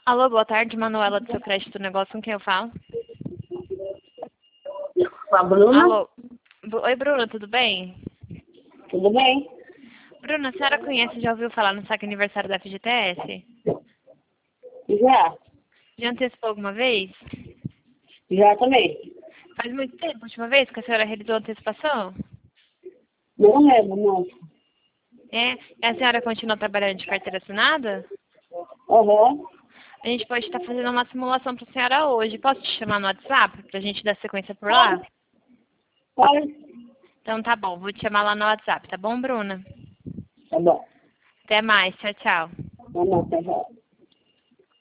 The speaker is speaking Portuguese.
Alô, boa tarde, Manuela do Seu Crédito Negócio, com quem eu falo? Com a Bruna? Alô. Oi, Bruna, tudo bem? Tudo bem? Bruna, a senhora conhece, já ouviu falar no saque aniversário da FGTS? Já. Já antecipou alguma vez? Já também. Faz muito tempo, a última vez que a senhora realizou a antecipação? Não lembro, não. É? E a senhora continua trabalhando de carteira assinada? Aham. A gente pode estar fazendo uma simulação para a senhora hoje. Posso te chamar no WhatsApp para a gente dar sequência por lá? Pode? Então tá bom, vou te chamar lá no WhatsApp, tá bom, Bruna? Tá bom. Até mais, tchau, tchau. Tá bom, tá bom.